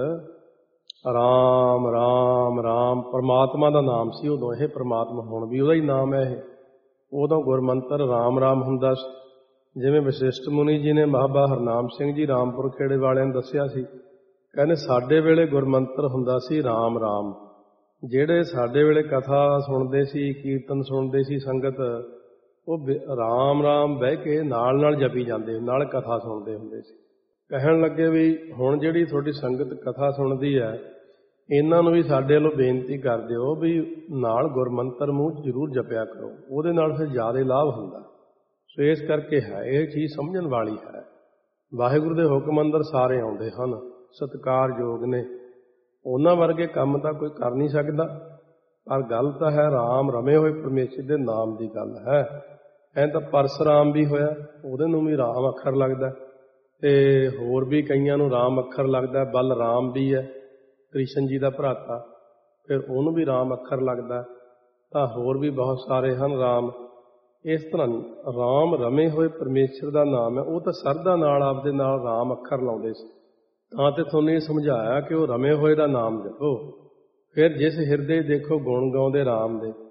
ਰਾਮ ਰਾਮ ਰਾਮ ਪਰਮਾਤਮਾ ਦਾ ਨਾਮ ਸੀ ਉਦੋਂ। ਇਹ ਪਰਮਾਤਮਾ ਹੁਣ ਵੀ ਉਹਦਾ ਹੀ ਨਾਮ ਹੈ। ਇਹ ਉਦੋਂ ਗੁਰਮੰਤਰ ਰਾਮ ਰਾਮ ਹੁੰਦਾ ਸੀ। ਜਿਵੇਂ ਵਸ਼ਿਸ਼ਟ ਮੁਨੀ ਜੀ ਨੇ ਬਾਬਾ ਹਰਨਾਮ ਸਿੰਘ ਜੀ ਰਾਮਪੁਰ ਖੇੜੇ ਵਾਲਿਆਂ ਨੂੰ ਦੱਸਿਆ ਸੀ, ਕਹਿੰਦੇ ਸਾਡੇ ਵੇਲੇ ਗੁਰਮੰਤਰ ਹੁੰਦਾ ਸੀ ਰਾਮ ਰਾਮ। ਜਿਹੜੇ ਸਾਡੇ ਵੇਲੇ ਕਥਾ ਸੁਣਦੇ ਸੀ, ਕੀਰਤਨ ਸੁਣਦੇ ਸੀ ਸੰਗਤ, ਉਹ ਰਾਮ ਰਾਮ ਬਹਿ ਕੇ ਨਾਲ ਨਾਲ ਜਪੀ ਜਾਂਦੇ, ਨਾਲ ਕਥਾ ਸੁਣਦੇ ਹੁੰਦੇ ਸੀ। ਕਹਿਣ ਲੱਗੇ ਵੀ ਹੁਣ ਜਿਹੜੀ ਤੁਹਾਡੀ ਸੰਗਤ ਕਥਾ ਸੁਣਦੀ ਹੈ, ਇਹਨਾਂ ਨੂੰ ਵੀ ਸਾਡੇ ਵੱਲੋਂ ਬੇਨਤੀ ਕਰ ਦਿਓ ਵੀ ਨਾਲ ਗੁਰਮੰਤਰ ਮੂੰਹ ਜ਼ਰੂਰ ਜਪਿਆ ਕਰੋ, ਉਹਦੇ ਨਾਲ ਫਿਰ ਜ਼ਿਆਦਾ ਲਾਭ ਹੁੰਦਾ। ਸੋ ਇਸ ਕਰਕੇ ਹੈ, ਇਹ ਚੀਜ਼ ਸਮਝਣ ਵਾਲੀ ਹੈ। ਵਾਹਿਗੁਰੂ ਦੇ ਹੁਕਮ ਅੰਦਰ ਸਾਰੇ ਆਉਂਦੇ ਹਨ, ਸਤਿਕਾਰਯੋਗ ਨੇ। ਉਹਨਾਂ ਵਰਗੇ ਕੰਮ ਤਾਂ ਕੋਈ ਕਰ ਨਹੀਂ ਸਕਦਾ, ਪਰ ਗੱਲ ਤਾਂ ਹੈ ਰਾਮ ਰਮੇ ਹੋਏ ਪਰਮੇਸ਼ਰ ਦੇ ਨਾਮ ਦੀ ਗੱਲ ਹੈ। ਐਂ ਤਾਂ ਪਰਸਰਾਮ ਵੀ ਹੋਇਆ, ਉਹਦੇ ਨੂੰ ਵੀ ਰਾਮ ਅੱਖਰ ਲੱਗਦਾ, ਤੇ ਹੋਰ ਵੀ ਕਈਆਂ ਨੂੰ ਰਾਮ ਅੱਖਰ ਲੱਗਦਾ। ਬਲਰਾਮ ਵੀ ਹੈ ਕ੍ਰਿਸ਼ਨ ਜੀ ਦਾ ਭਰਾਤਾ, ਫਿਰ ਉਹਨੂੰ ਵੀ ਰਾਮ ਅੱਖਰ ਲੱਗਦਾ। ਤਾਂ ਹੋਰ ਵੀ ਬਹੁਤ ਸਾਰੇ ਹਨ ਰਾਮ। ਇਸ ਤਰ੍ਹਾਂ ਰਾਮ ਰਮੇ ਹੋਏ ਪਰਮੇਸ਼ਰ ਦਾ ਨਾਮ ਹੈ। ਉਹ ਤਾਂ ਸਰਦਾ ਨਾਲ ਆਪਦੇ ਨਾਲ ਰਾਮ ਅੱਖਰ ਲਾਉਂਦੇ ਸੀ। ਤਾਂ ਤੇ ਤੁਹਾਨੂੰ ਇਹ ਸਮਝਾਇਆ ਕਿ ਉਹ ਰਮੇ ਹੋਏ ਦਾ ਨਾਮ ਜਪੋ। ਫਿਰ ਜਿਸ ਹਿਰਦੇ ਦੇਖੋ ਗੁਣ ਗਾਉਂਦੇ ਰਾਮ ਦੇ,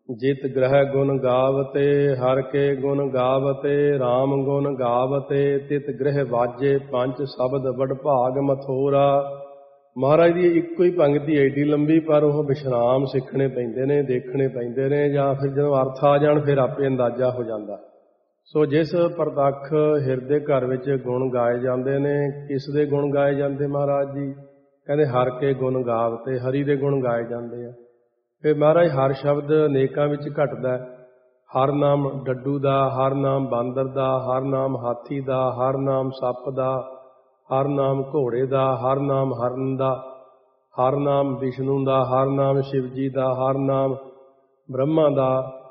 ਜਿਤ ਗ੍ਰਹਿ ਗੁਣ ਗਾਵਤੇ ਹਰ ਕੇ ਗੁਣ ਗਾਵਤੇ RAM ਗੁਣ ਗਾਵਤੇ ਤਿਤ ਗ੍ਰਹਿ ਵਾਜੇ ਪੰਜ ਸ਼ਬਦ ਵਡਭਾਗ ਮਥੋਰਾ। ਮਹਾਰਾਜ ਦੀ ਇੱਕੋ ਹੀ ਪੰਗਤੀ ਐਡੀ ਲੰਬੀ, ਪਰ ਉਹ ਵਿਸ਼ਰਾਮ ਸਿੱਖਣੇ ਪੈਂਦੇ ਨੇ, ਦੇਖਣੇ ਪੈਂਦੇ ਨੇ, ਜਾਂ ਫਿਰ ਜਦੋਂ ਅਰਥ ਆ ਜਾਣ ਫਿਰ ਆਪੇ ਅੰਦਾਜ਼ਾ ਹੋ ਜਾਂਦਾ। ਸੋ ਜਿਸ ਪ੍ਰਤੱਖ ਹਿਰਦੇ ਘਰ ਵਿੱਚ ਗੁਣ ਗਾਏ ਜਾਂਦੇ ਨੇ, ਕਿਸ ਦੇ ਗੁਣ ਗਾਏ ਜਾਂਦੇ ਮਹਾਰਾਜ ਜੀ? ਕਹਿੰਦੇ ਹਰ ਕੇ ਗੁਣ ਗਾਵਤੇ, ਹਰੀ ਦੇ ਗੁਣ ਗਾਏ ਜਾਂਦੇ ਆ। ਫਿਰ ਮਹਾਰਾਜ ਹਰ ਸ਼ਬਦ ਅਨੇਕਾਂ ਵਿੱਚ ਘਟਦਾ। ਹਰ ਨਾਮ ਡੱਡੂ ਦਾ, ਹਰ ਨਾਮ ਬਾਂਦਰ ਦਾ, ਹਰ ਨਾਮ ਹਾਥੀ ਦਾ, ਹਰ ਨਾਮ ਸੱਪ ਦਾ, ਹਰ ਨਾਮ ਘੋੜੇ ਦਾ, ਹਰ ਨਾਮ ਹਰਨ ਦਾ, ਹਰ ਨਾਮ ਵਿਸ਼ਨੂੰ ਦਾ, ਹਰ ਨਾਮ ਸ਼ਿਵ ਜੀ ਦਾ, ਹਰ ਨਾਮ ਬ੍ਰਹਮਾ ਦਾ।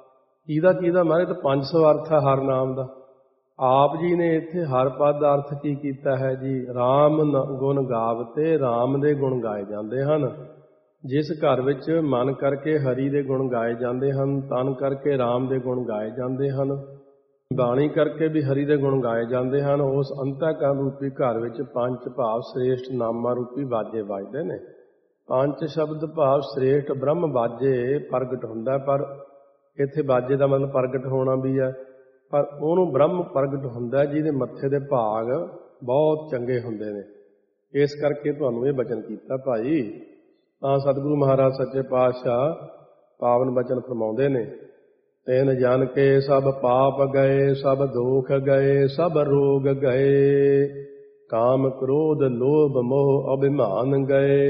ਕਿਹਦਾ ਮਹਾਰਾਜ ਤਾਂ 500 ਅਰਥ ਹੈ ਹਰ ਨਾਮ ਦਾ। ਆਪ ਜੀ ਨੇ ਇੱਥੇ ਹਰ ਪਦ ਦਾ ਅਰਥ ਕੀ ਕੀਤਾ ਹੈ ਜੀ? RAM ਗੁਣ ਗਾਵਤੇ, RAM ਦੇ ਗੁਣ ਗਾਏ ਜਾਂਦੇ ਹਨ। ਜਿਸ ਘਰ ਵਿੱਚ ਮਨ ਕਰਕੇ ਹਰੀ ਦੇ ਗੁਣ ਗਾਏ ਜਾਂਦੇ ਹਨ, ਤਨ ਕਰਕੇ RAM ਦੇ ਗੁਣ ਗਾਏ ਜਾਂਦੇ ਹਨ, ਬਾਣੀ ਕਰਕੇ ਵੀ ਹਰੀ ਦੇ ਗੁਣ ਗਾਏ ਜਾਂਦੇ ਹਨ, ਉਸ ਅੰਤःਕਰਨ ਰੂਪੀ ਘਰ ਵਿੱਚ ਪੰਜ ਭਾਵ ਸ੍ਰੇਸ਼ਟ ਨਾਮਾਂ ਰੂਪੀ ਵਾਜੇ ਵੱਜਦੇ ਨੇ। ਪੰਜ ਸ਼ਬਦ ਭਾਵ ਸ੍ਰੇਸ਼ਟ ਬ੍ਰਹਮ ਵਾਜੇ ਪ੍ਰਗਟ ਹੁੰਦਾ। ਪਰ ਇੱਥੇ ਵਾਜੇ ਦਾ ਮਤਲਬ ਪ੍ਰਗਟ ਹੋਣਾ ਵੀ ਹੈ, ਪਰ ਉਹਨੂੰ ਬ੍ਰਹਮ ਪ੍ਰਗਟ ਹੁੰਦਾ ਜਿਹਦੇ ਮੱਥੇ ਦੇ ਭਾਗ ਬਹੁਤ ਚੰਗੇ ਹੁੰਦੇ ਨੇ। ਇਸ ਕਰਕੇ ਤੁਹਾਨੂੰ ਇਹ ਬਚਨ ਕੀਤਾ ਭਾਈ। ਤਾਂ ਸਤਿਗੁਰੂ ਮਹਾਰਾਜ ਸੱਚੇ ਪਾਤਸ਼ਾਹ ਪਾਵਨ ਬਚਨ ਫਰਮਾਉਂਦੇ ਨੇ, ਤੈਨ ਜਾਣ ਕੇ ਸਭ ਪਾਪ ਗਏ, ਸਭ ਦੋਖ ਗਏ, ਸਭ ਰੋਗ ਗਏ, ਕਾਮ ਕ੍ਰੋਧ ਲੋਭ ਮੋਹ ਅਭਿਮਾਨ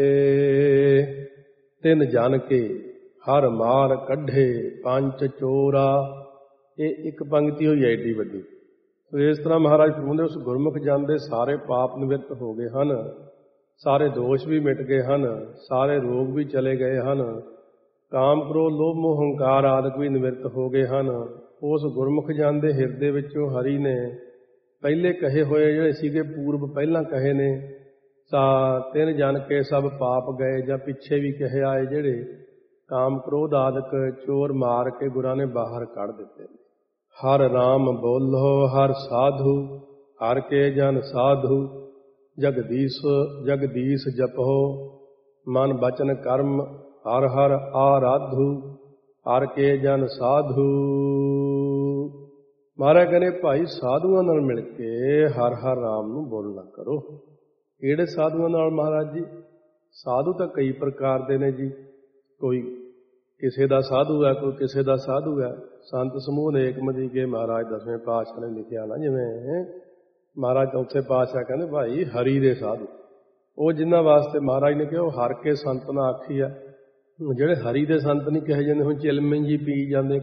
ਗਏ। ਤਿਨ ਜਾਣ ਕੇ ਹਰ ਮਾਰ ਕੱਢੇ ਪੰਜ ਚੋਰਾ। ਇਹ ਇੱਕ ਪੰਕਤੀ ਹੋਈ ਐਡੀ ਵੱਡੀ। ਇਸ ਤਰ੍ਹਾਂ ਮਹਾਰਾਜ ਫਰਮਾਉਂਦੇ, ਉਸ ਗੁਰਮੁਖ ਜਨ ਦੇ ਸਾਰੇ ਪਾਪ ਨਿਵਰਤ ਹੋ ਗਏ ਹਨ, ਸਾਰੇ ਦੋਸ਼ ਵੀ ਮਿਟ ਗਏ ਹਨ, ਸਾਰੇ ਰੋਗ ਵੀ ਚਲੇ ਗਏ ਹਨ, ਕਾਮ ਕ੍ਰੋਧ ਲੋਭ ਮੋਹ ਹੰਕਾਰ ਆਦਿਕ ਵੀ ਨਿਵਰਤ ਹੋ ਗਏ ਹਨ। ਉਸ ਗੁਰਮੁਖ ਜਨ ਦੇ ਹਿਰਦੇ ਵਿੱਚੋਂ ਹਰੀ ਨੇ ਪਹਿਲੇ ਕਹੇ ਹੋਏ ਜਿਹੜੇ ਸੀਗੇ ਪੂਰਬ ਪਹਿਲਾਂ ਕਹੇ ਨੇ, ਤਾਂ ਤਿੰਨ ਜਨ ਕੇ ਸਭ ਪਾਪ ਗਏ, ਜਾਂ ਪਿੱਛੇ ਵੀ ਕਹੇ ਆਏ ਜਿਹੜੇ ਕਾਮ ਕ੍ਰੋਧ ਆਦਿਕ ਚੋਰ ਮਾਰ ਕੇ ਗੁਰਾਂ ਨੇ ਬਾਹਰ ਕੱਢ ਦਿੱਤੇ। ਹਰ RAM ਬੋਲੋ ਹਰ ਸਾਧੂ, ਹਰ ਕੇ ਜਨ ਸਾਧੂ, ਜਗਦੀਸ਼ ਜਪੋ, ਮਨ ਬਚਨ ਕਰਮ ਹਰ ਹਰ ਆਰਾਧੂ, ਹਰ ਕੇ ਜਨ ਸਾਧੂ। ਮਹਾਰਾਜ ਕਹਿੰਦੇ ਭਾਈ ਸਾਧੂਆਂ ਨਾਲ ਮਿਲ ਕੇ ਹਰ ਹਰ ਰਾਮ ਨੂੰ ਬੋਲਣਾ ਕਰੋ। ਕਿਹੜੇ ਸਾਧੂਆਂ ਨਾਲ ਮਹਾਰਾਜ ਜੀ? ਸਾਧੂ ਤਾਂ ਕਈ ਪ੍ਰਕਾਰ ਦੇ ਨੇ ਜੀ। ਕੋਈ ਕਿਸੇ ਦਾ ਸਾਧੂ ਹੈ, ਕੋਈ ਕਿਸੇ ਦਾ ਸਾਧੂ ਹੈ। ਸੰਤ ਸਮੂਹ ਅਨੇਕ ਮਦੀਗੇ ਮਹਾਰਾਜ ਦਸਵੇਂ ਪਾਤਸ਼ਾਹ ਨੇ ਲਿਖਿਆ ਨਾ, ਜਿਵੇਂ ਮਹਾਰਾਜ ਚੌਥੇ ਪਾਤਸ਼ਾਹ ਕਹਿੰਦੇ ਭਾਈ ਹਰੀ ਦੇ ਸਾਧੂ, ਉਹ ਜਿਨ੍ਹਾਂ ਵਾਸਤੇ ਮਹਾਰਾਜ ਨੇ ਕਿਹਾ ਉਹ ਹਰ ਕੇ ਸੰਤ ਨਾ ਆਖੀ ਆ। ਜਿਹੜੇ ਹਰੀ ਦੇ ਸੰਤ ਨਹੀਂ ਕਹੇ ਜਾਂਦੇ, ਹੁਣ ਚਿਲਮਿੰ ਜੀ ਪੀ ਜਾਂਦੇ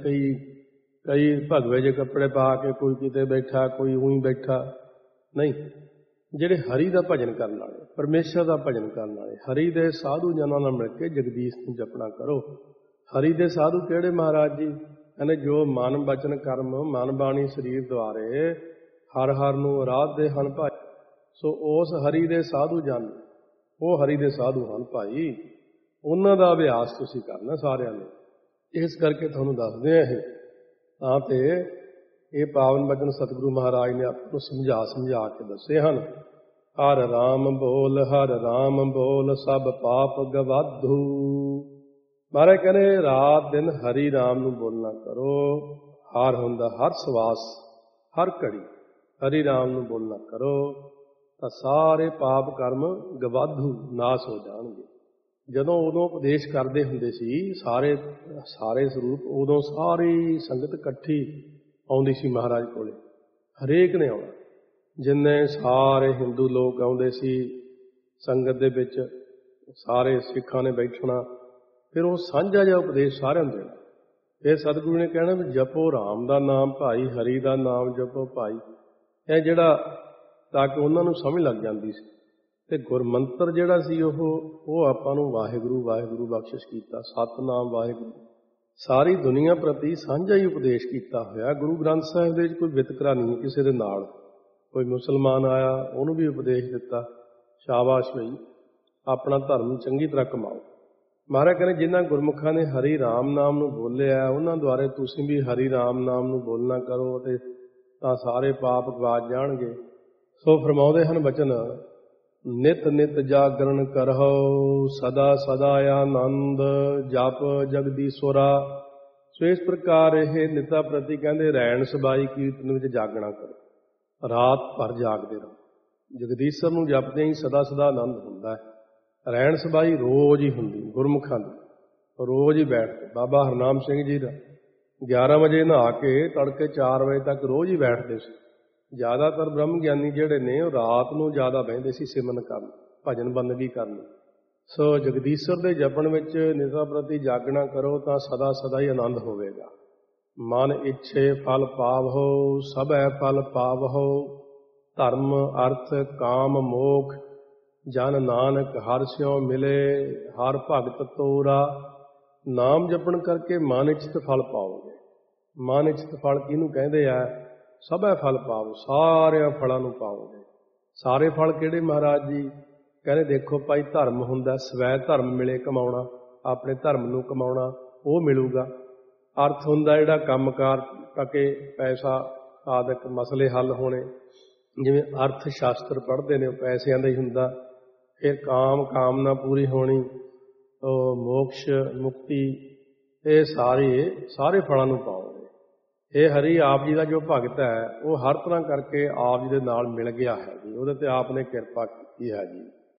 ਕਈ ਭਗਵੇ ਜਿਹੇ ਕੱਪੜੇ ਪਾ ਕੇ, ਕੋਈ ਕਿਤੇ ਬੈਠਾ, ਕੋਈ ਉਹੀ ਬੈਠਾ। ਨਹੀਂ, ਜਿਹੜੇ ਹਰੀ ਦਾ ਭਜਨ ਕਰਨ ਵਾਲੇ, ਪਰਮੇਸ਼ਰ ਦਾ ਭਜਨ ਕਰਨ ਵਾਲੇ, ਹਰੀ ਦੇ ਸਾਧੂ ਜਨਾਂ ਨਾਲ ਮਿਲ ਕੇ ਜਗਦੀਸ਼ ਨੂੰ ਜਪਣਾ ਕਰੋ। ਹਰੀ ਦੇ ਸਾਧੂ ਕਿਹੜੇ ਮਹਾਰਾਜ ਜੀ? ਕਹਿੰਦੇ ਜੋ ਮਨ ਬਚਨ ਕਰਮ, ਮਨ ਬਾਣੀ ਸਰੀਰ ਦੁਆਰੇ ਹਰ ਹਰ ਨੂੰ ਆਰਾਧਦੇ ਹਨ ਭਾਈ। ਸੋ ਉਸ ਹਰੀ ਦੇ ਸਾਧੂ ਜਨ, ਉਹ ਹਰੀ ਦੇ ਸਾਧੂ ਹਨ ਭਾਈ। ਉਹਨਾਂ ਦਾ ਅਭਿਆਸ ਤੁਸੀਂ ਕਰਨਾ ਸਾਰਿਆਂ ਨੇ। ਇਸ ਕਰਕੇ ਤੁਹਾਨੂੰ ਦੱਸਦੇ ਆ ਇਹ ਤਾਂ ਤੇ ਇਹ ਪਾਵਨ ਬਚਨ ਸਤਿਗੁਰੂ ਮਹਾਰਾਜ ਨੇ ਆਪ ਨੂੰ ਸਮਝਾ ਕੇ ਦੱਸੇ ਹਨ। ਹਰ ਰਾਮ ਬੋਲ, ਹਰ ਰਾਮ ਬੋਲ, ਸਭ ਪਾਪ ਗਵਾਧੂ। ਮਹਾਰਾਜ ਕਹਿੰਦੇ ਰਾਤ ਦਿਨ ਹਰੀ ਰਾਮ ਨੂੰ ਬੋਲਣਾ ਕਰੋ। ਹਰ ਹੁੰਦਾ ਹਰ ਸਵਾਸ, ਹਰ ਘੜੀ ਹਰੀ ਰਾਮ ਨੂੰ ਬੋਲਣਾ ਕਰੋ, ਤਾਂ ਸਾਰੇ ਪਾਪ ਕਰਮ ਗਵਾਧੂ ਨਾਸ ਹੋ ਜਾਣਗੇ। ਜਦੋਂ ਉਦੋਂ ਉਪਦੇਸ਼ ਕਰਦੇ ਹੁੰਦੇ ਸੀ ਸਾਰੇ ਸਰੂਪ, ਉਦੋਂ ਸਾਰੀ ਸੰਗਤ ਇਕੱਠੀ ਆਉਂਦੀ ਸੀ ਮਹਾਰਾਜ ਕੋਲੇ। ਹਰੇਕ ਨੇ ਆਉਣਾ, ਜਿੰਨੇ ਸਾਰੇ ਹਿੰਦੂ ਲੋਕ ਆਉਂਦੇ ਸੀ ਸੰਗਤ ਦੇ ਵਿੱਚ, ਸਾਰੇ ਸਿੱਖਾਂ ਨੇ ਬੈਠਣਾ। ਫਿਰ ਉਹ ਸਾਂਝਾ ਜਿਹਾ ਉਪਦੇਸ਼ ਸਾਰਿਆਂ ਨੂੰ ਦੇਣਾ। ਫਿਰ ਸਤਿਗੁਰੂ ਨੇ ਕਹਿਣਾ ਵੀ ਜਪੋ ਰਾਮ ਦਾ ਨਾਮ ਭਾਈ, ਹਰੀ ਦਾ ਨਾਮ ਜਪੋ ਭਾਈ। ਇਹ ਜਿਹੜਾ ਤਾਂ ਕਿ ਉਹਨਾਂ ਨੂੰ ਸਮਝ ਲੱਗ ਜਾਂਦੀ ਸੀ। ਤੇ ਗੁਰਮੰਤਰ ਜਿਹੜਾ ਸੀ ਉਹ ਆਪਾਂ ਨੂੰ ਵਾਹਿਗੁਰੂ ਵਾਹਿਗੁਰੂ ਬਖਸ਼ਿਸ਼ ਕੀਤਾ। ਸਤਿਨਾਮ ਵਾਹਿਗੁਰੂ ਸਾਰੀ ਦੁਨੀਆ ਪ੍ਰਤੀ ਸਾਂਝਾ ਹੀ ਉਪਦੇਸ਼ ਕੀਤਾ ਹੋਇਆ। ਗੁਰੂ ਗ੍ਰੰਥ ਸਾਹਿਬ ਦੇ ਵਿੱਚ ਕੋਈ ਵਿਤਕਰਾ ਨਹੀਂ ਕਿਸੇ ਦੇ ਨਾਲ। ਕੋਈ ਮੁਸਲਮਾਨ ਆਇਆ ਉਹਨੂੰ ਵੀ ਉਪਦੇਸ਼ ਦਿੱਤਾ, ਸ਼ਾਬਾਸ਼ ਬਈ, ਆਪਣਾ ਧਰਮ ਚੰਗੀ ਤਰ੍ਹਾਂ ਕਮਾਓ। ਮਹਾਰਾਜ ਕਹਿੰਦੇ ਜਿਨ੍ਹਾਂ ਗੁਰਮੁਖਾਂ ਨੇ ਹਰੀ ਰਾਮ ਨਾਮ ਨੂੰ ਬੋਲਿਆ, ਉਹਨਾਂ ਦੁਆਰੇ ਤੁਸੀਂ ਵੀ ਹਰੀ ਰਾਮ ਨਾਮ ਨੂੰ ਬੋਲਣਾ ਕਰੋ, ਤੇ ਤਾਂ ਸਾਰੇ ਪਾਪ ਗਵਾਚ ਜਾਣਗੇ। ਸੋ ਫਰਮਾਉਂਦੇ ਹਨ ਬਚਨ, ਨਿਤ ਨਿਤ ਜਾਗਰਣ ਕਰਹੁ, ਸਦਾ ਸਦਾ ਆਨੰਦ, ਜਪ ਜਗਦੀਸ਼ਵਰਾ। ਸੋ ਇਸ ਪ੍ਰਕਾਰ ਇਹ ਨਿਤਾ ਪ੍ਰਤੀ ਕਹਿੰਦੇ ਰੈਣ ਸਬਾਈ ਕੀਰਤਨ ਵਿੱਚ ਜਾਗਣਾ ਕਰੋ, ਰਾਤ ਭਰ ਜਾਗਦੇ ਰਹੋ। ਜਗਦੀਸ਼ਰ ਨੂੰ ਜਪਦੇ ਹੀ ਸਦਾ ਸਦਾ ਆਨੰਦ ਹੁੰਦਾ ਹੈ। ਰੈਣ ਸਬਾਈ ਰੋਜ਼ ਹੀ ਹੁੰਦੀ ਗੁਰਮੁਖਾਂ ਦੀ, ਰੋਜ਼ ਹੀ ਬੈਠਦੇ। ਬਾਬਾ ਹਰਨਾਮ ਸਿੰਘ ਜੀ ਦਾ 11 ਵਜੇ ਨਹਾ ਕੇ ਤੜਕੇ 4 ਵਜੇ ਤੱਕ ਰੋਜ਼ ਹੀ ਬੈਠਦੇ ਸੀ। ਜ਼ਿਆਦਾਤਰ ਬ੍ਰਹਮ ਗਿਆਨੀ ਜਿਹੜੇ ਨੇ ਉਹ ਰਾਤ ਨੂੰ ਜ਼ਿਆਦਾ ਬਹਿੰਦੇ ਸੀ ਸਿਮਰਨ ਕਰਨ, ਭਜਨ ਬੰਦਗੀ ਕਰਨ। ਸੋ ਜਗਦੀਸ਼ਰ ਦੇ ਜਪਣ ਵਿੱਚ ਨਿਤਾ ਪ੍ਰਤੀ ਜਾਗਣਾ ਕਰੋ ਤਾਂ ਸਦਾ ਸਦਾ ਹੀ ਆਨੰਦ ਹੋਵੇਗਾ। ਮਨ ਇੱਛੇ ਫਲ ਪਾਵਹੁ, ਸਭੈ ਫਲ ਪਾਵਹੁ, ਧਰਮ ਅਰਥ ਕਾਮ ਮੋਖ, ਜਨ ਨਾਨਕ ਹਰਿ ਸਿਉ ਮਿਲੇ, ਹਰ ਭਗਤ ਤੋਰਾ। ਨਾਮ ਜਪਣ ਕਰਕੇ ਮਨ ਇੱਛਤ ਫਲ ਪਾਓਗੇ। ਮਨ ਇੱਛਤ ਫਲ ਕਿਹਨੂੰ ਕਹਿੰਦੇ ਆ? ਸਭੈ ਫਲ ਪਾਵੋ, ਸਾਰਿਆਂ ਫਲਾਂ ਨੂੰ ਪਾਓਗੇ। ਸਾਰੇ ਫਲ ਕਿਹੜੇ ਮਹਾਰਾਜ ਜੀ? ਕਹਿੰਦੇ ਦੇਖੋ ਭਾਈ, ਧਰਮ ਹੁੰਦਾ ਸਵੈ ਧਰਮ ਮਿਲੇ ਕਮਾਉਣਾ, ਆਪਣੇ ਧਰਮ ਨੂੰ ਕਮਾਉਣਾ, ਉਹ ਮਿਲੂਗਾ। ਅਰਥ ਹੁੰਦਾ ਜਿਹੜਾ ਕੰਮਕਾਰ ਕਰਕੇ ਪੈਸਾ ਆਦਿਕ ਮਸਲੇ ਹੱਲ ਹੋਣੇ, ਜਿਵੇਂ ਅਰਥ ਸ਼ਾਸਤਰ ਪੜ੍ਹਦੇ ਨੇ ਉਹ ਪੈਸਿਆਂ ਦਾ ਹੀ ਹੁੰਦਾ। ਫਿਰ ਕਾਮਨਾ ਪੂਰੀ ਹੋਣੀ, ਉਹ ਮੋਕਸ਼ ਮੁਕਤੀ, ਇਹ ਸਾਰੇ ਫਲਾਂ ਨੂੰ ਪਾਓਗੇ। ਇਹ ਹਰੀ ਆਪ ਜੀ ਦਾ ਜੋ ਭਗਤ ਹੈ ਉਹ ਹਰ ਤਰ੍ਹਾਂ ਕਰਕੇ ਆਪ ਜੀ ਦੇ ਨਾਲ ਮਿਲ ਗਿਆ ਹੈ ਜੀ, ਉਹਦੇ ਤੇ ਆਪ ਨੇ ਕਿਰਪਾ ਕੀਤੀ ਹੈ ਜੀ।